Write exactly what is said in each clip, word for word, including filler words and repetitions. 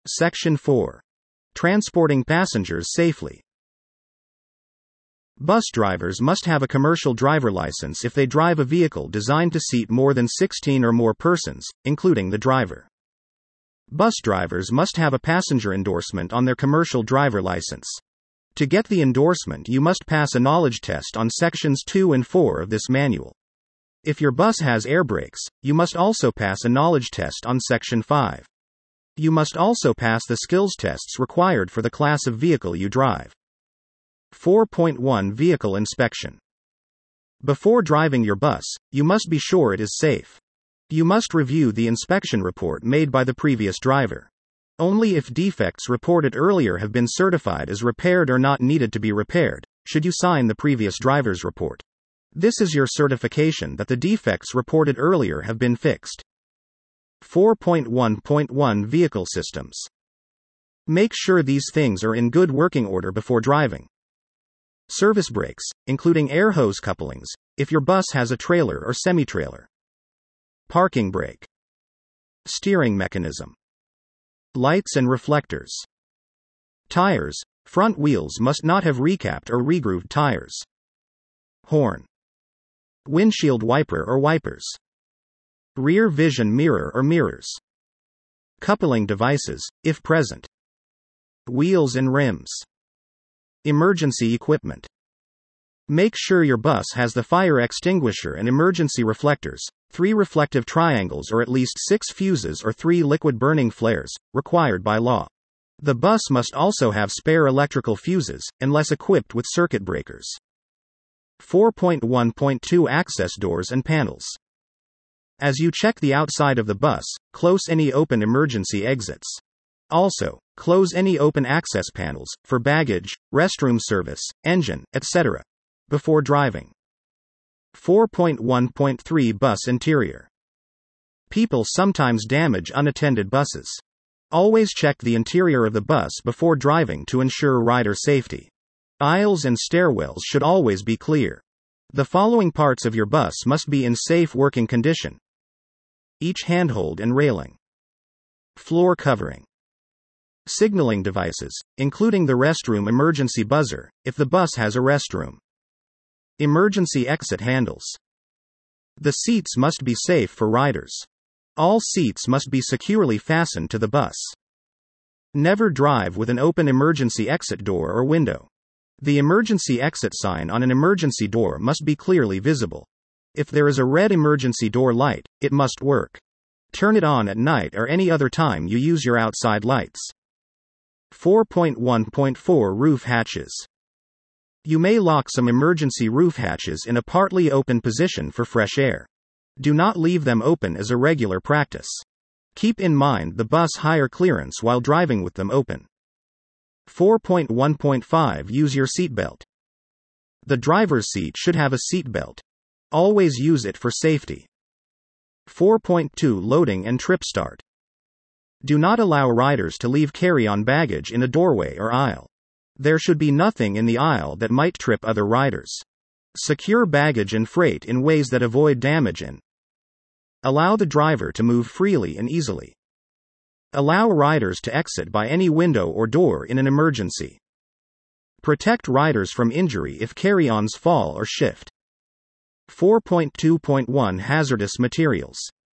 Section four. Transporting passengers safely. Bus drivers must have a commercial driver license if they drive a vehicle designed to seat more than sixteen or more persons, including the driver. Bus drivers must have a passenger endorsement on their commercial driver license. To get the endorsement, you must pass a knowledge test on sections two and four of this manual. If your bus has air brakes, you must also pass a knowledge test on section five. You must also pass the skills tests required for the class of vehicle you drive. four point one Vehicle Inspection. Before driving your bus, you must be sure it is safe. You must review the inspection report made by the previous driver. Only if defects reported earlier have been certified as repaired or not needed to be repaired, should you sign the previous driver's report. This is your certification that the defects reported earlier have been fixed. four point one point one Vehicle Systems. Make sure these things are in good working order before driving. Service brakes, including air hose couplings, if your bus has a trailer or semi-trailer. Parking brake. Steering mechanism. Lights and reflectors. Tires, front wheels must not have recapped or regrooved tires. Horn. Windshield wiper or wipers. Rear vision mirror or mirrors. Coupling devices, if present. Wheels and rims. Emergency equipment. Make sure your bus has the fire extinguisher and emergency reflectors, three reflective triangles or at least six fuses or three liquid burning flares, required by law. The bus must also have spare electrical fuses, unless equipped with circuit breakers. four point one point two Access doors and panels. As you check the outside of the bus, close any open emergency exits. Also, close any open access panels, for baggage, restroom service, engine, et cetera, before driving. four point one point three Bus interior. People sometimes damage unattended buses. Always check the interior of the bus before driving to ensure rider safety. Aisles and stairwells should always be clear. The following parts of your bus must be in safe working condition. Each handhold and railing. Floor covering. Signaling devices, including the restroom emergency buzzer, if the bus has a restroom. Emergency exit handles. The seats must be safe for riders. All seats must be securely fastened to the bus. Never drive with an open emergency exit door or window. The emergency exit sign on an emergency door must be clearly visible. If there is a red emergency door light, it must work. Turn it on at night or any other time you use your outside lights. four point one point four Roof hatches. You may lock some emergency roof hatches in a partly open position for fresh air. Do not leave them open as a regular practice. Keep in mind the bus higher clearance while driving with them open. four point one point five Use your seatbelt. The driver's seat should have a seatbelt. Always use it for safety. four point two Loading and trip start. Do not allow riders to leave carry-on baggage in a doorway or aisle. There should be nothing in the aisle that might trip other riders. Secure baggage and freight in ways that avoid damage and allow the driver to move freely and easily. Allow riders to exit by any window or door in an emergency. Protect riders from injury if carry-ons fall or shift. four point two point one Hazardous materials.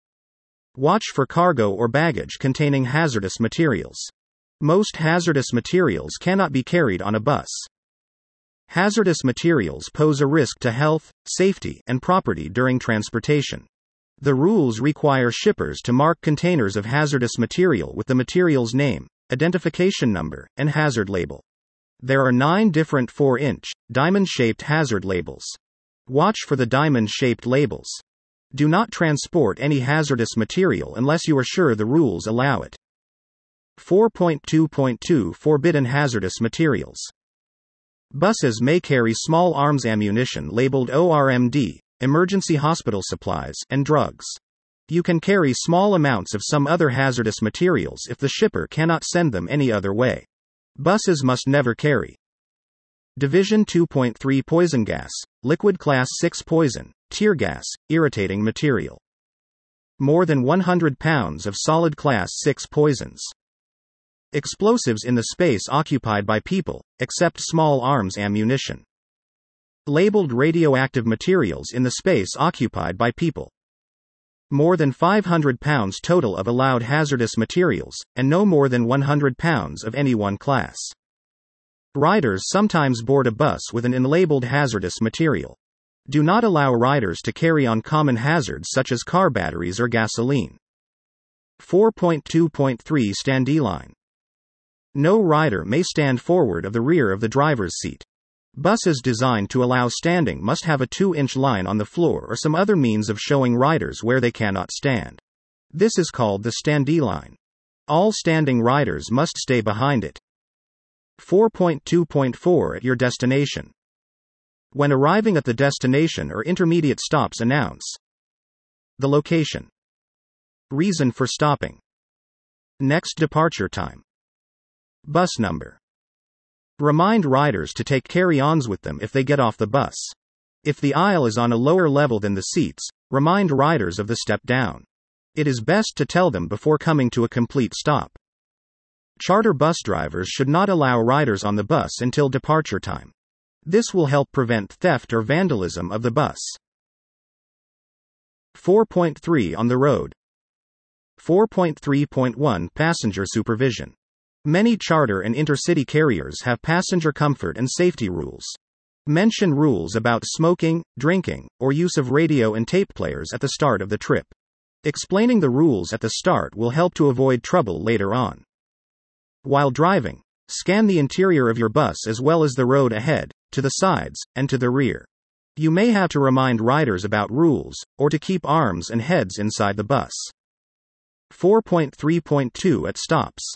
Watch for cargo or baggage containing hazardous materials. Most hazardous materials cannot be carried on a bus. Hazardous materials pose a risk to health, safety, and property during transportation. The rules require shippers to mark containers of hazardous material with the material's name, identification number, and hazard label. There are nine different four inch, diamond-shaped hazard labels. Watch for the diamond-shaped labels. Do not transport any hazardous material unless you are sure the rules allow it. four point two point two Forbidden hazardous materials. Buses may carry small arms ammunition labeled O R M D, emergency hospital supplies, and drugs. You can carry small amounts of some other hazardous materials if the shipper cannot send them any other way. Buses must never carry. Division two point three Poison gas, liquid class six poison, tear gas, irritating material. More than one hundred pounds of solid class six poisons. Explosives in the space occupied by people, except small arms ammunition. Labeled radioactive materials in the space occupied by people. More than five hundred pounds total of allowed hazardous materials, and no more than one hundred pounds of any one class. Riders sometimes board a bus with an unlabeled hazardous material. Do not allow riders to carry on common hazards such as car batteries or gasoline. four point two point three Standee line. No rider may stand forward of the rear of the driver's seat. Buses designed to allow standing must have a two inch line on the floor or some other means of showing riders where they cannot stand. This is called the standee line. All standing riders must stay behind it. four point two point four At your destination. When arriving at the destination or intermediate stops, announce the location. Reason for stopping. Next departure time. Bus number. Remind riders to take carry-ons with them if they get off the bus. If the aisle is on a lower level than the seats, remind riders of the step down. It is best to tell them before coming to a complete stop. Charter bus drivers should not allow riders on the bus until departure time. This will help prevent theft or vandalism of the bus. four point three On the road. four point three point one Passenger supervision. Many charter and intercity carriers have passenger comfort and safety rules. Mention rules about smoking, drinking, or use of radio and tape players at the start of the trip. Explaining the rules at the start will help to avoid trouble later on. While driving, scan the interior of your bus as well as the road ahead, to the sides, and to the rear. You may have to remind riders about rules, or to keep arms and heads inside the bus. four point three point two At stops.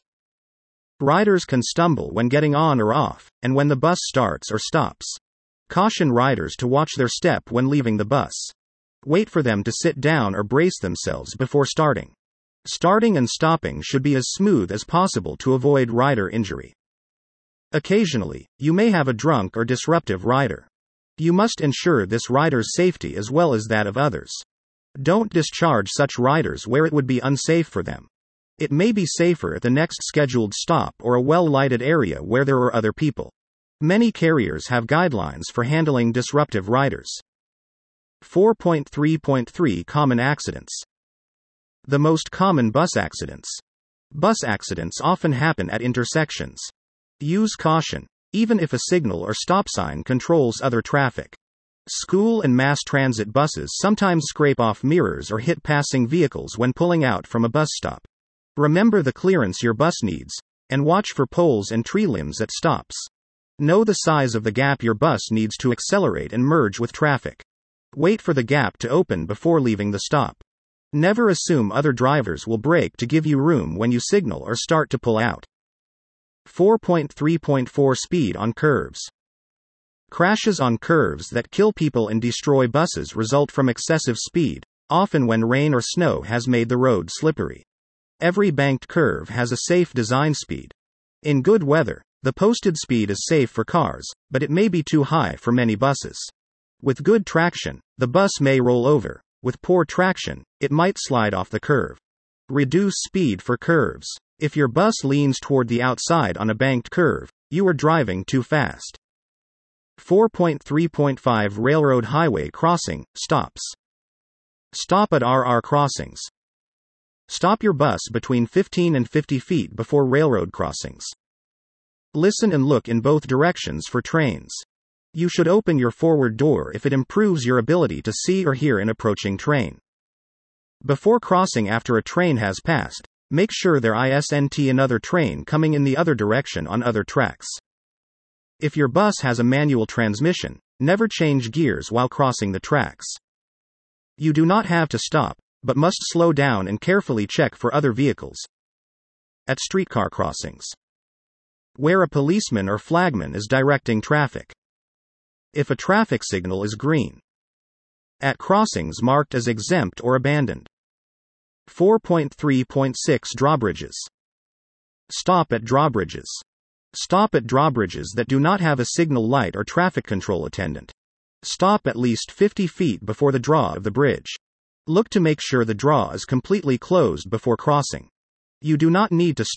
Riders can stumble when getting on or off, and when the bus starts or stops. Caution riders to watch their step when leaving the bus. Wait for them to sit down or brace themselves before starting. Starting and stopping should be as smooth as possible to avoid rider injury. Occasionally, you may have a drunk or disruptive rider. You must ensure this rider's safety as well as that of others. Don't discharge such riders where it would be unsafe for them. It may be safer at the next scheduled stop or a well-lighted area where there are other people. Many carriers have guidelines for handling disruptive riders. four point three point three Common accidents. The most common bus accidents. Bus accidents often happen at intersections. Use caution, even if a signal or stop sign controls other traffic. School and mass transit buses sometimes scrape off mirrors or hit passing vehicles when pulling out from a bus stop. Remember the clearance your bus needs, and watch for poles and tree limbs at stops. Know the size of the gap your bus needs to accelerate and merge with traffic. Wait for the gap to open before leaving the stop. Never assume other drivers will brake to give you room when you signal or start to pull out. four point three point four Speed on curves. Crashes on curves that kill people and destroy buses result from excessive speed, often when rain or snow has made the road slippery. Every banked curve has a safe design speed. In good weather, the posted speed is safe for cars, but it may be too high for many buses. With good traction, the bus may roll over. With poor traction, it might slide off the curve. Reduce speed for curves. If your bus leans toward the outside on a banked curve, you are driving too fast. four point three point five Railroad highway crossing, stops. Stop at R R crossings. Stop your bus between fifteen and fifty feet before railroad crossings. Listen and look in both directions for trains. You should open your forward door if it improves your ability to see or hear an approaching train. Before crossing after a train has passed, make sure there isn't another train coming in the other direction on other tracks. If your bus has a manual transmission, never change gears while crossing the tracks. You do not have to stop, but must slow down and carefully check for other vehicles. At streetcar crossings. Where a policeman or flagman is directing traffic. If a traffic signal is green. At crossings marked as exempt or abandoned. four point three point six Drawbridges. Stop at drawbridges. Stop at drawbridges that do not have a signal light or traffic control attendant. Stop at least fifty feet before the draw of the bridge. Look to make sure the draw is completely closed before crossing. You do not need to stop,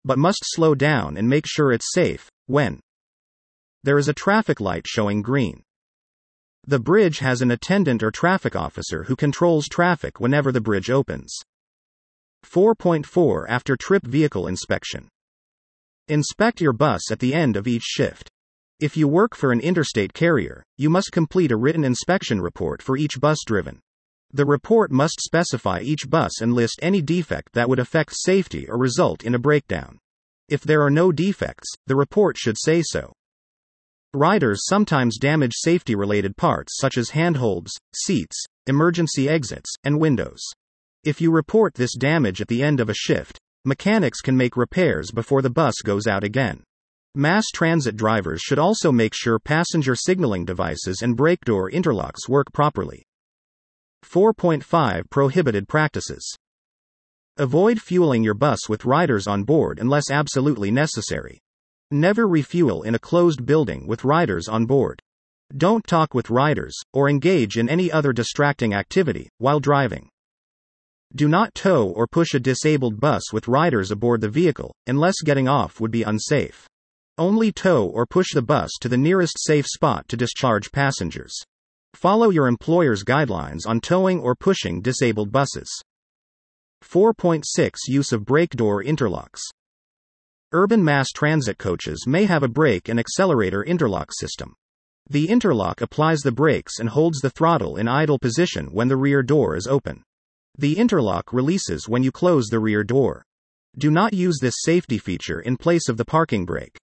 but must slow down and make sure it's safe when there is a traffic light showing green. The bridge has an attendant or traffic officer who controls traffic whenever the bridge opens. four point four After trip vehicle inspection. Inspect your bus at the end of each shift. If you work for an interstate carrier, you must complete a written inspection report for each bus driven. The report must specify each bus and list any defect that would affect safety or result in a breakdown. If there are no defects, the report should say so. Riders sometimes damage safety-related parts such as handholds, seats, emergency exits, and windows. If you report this damage at the end of a shift, mechanics can make repairs before the bus goes out again. Mass transit drivers should also make sure passenger signaling devices and brake door interlocks work properly. four point five Prohibited practices. Avoid fueling your bus with riders on board unless absolutely necessary. Never refuel in a closed building with riders on board. Don't talk with riders, or engage in any other distracting activity while driving. Do not tow or push a disabled bus with riders aboard the vehicle, unless getting off would be unsafe. Only tow or push the bus to the nearest safe spot to discharge passengers. Follow your employer's guidelines on towing or pushing disabled buses. four point six Use of brake door interlocks. Urban mass transit coaches may have a brake and accelerator interlock system. The interlock applies the brakes and holds the throttle in idle position when the rear door is open. The interlock releases when you close the rear door. Do not use this safety feature in place of the parking brake.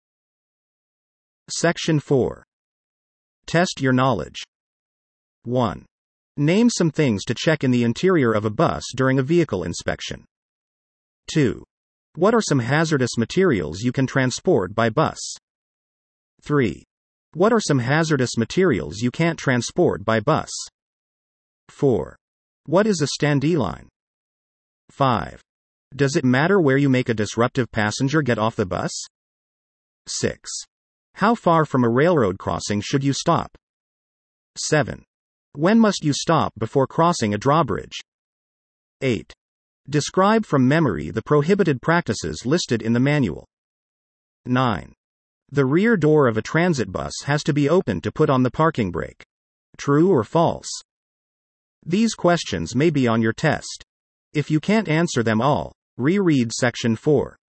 Section four. Test your knowledge. one. Name some things to check in the interior of a bus during a vehicle inspection. two. What are some hazardous materials you can transport by bus? three. What are some hazardous materials you can't transport by bus? four. What is a standee line? five. Does it matter where you make a disruptive passenger get off the bus? six. How far from a railroad crossing should you stop? seven. When must you stop before crossing a drawbridge? eight. Describe from memory the prohibited practices listed in the manual. nine. The rear door of a transit bus has to be open to put on the parking brake. True or false? These questions may be on your test. If you can't answer them all, reread Section four.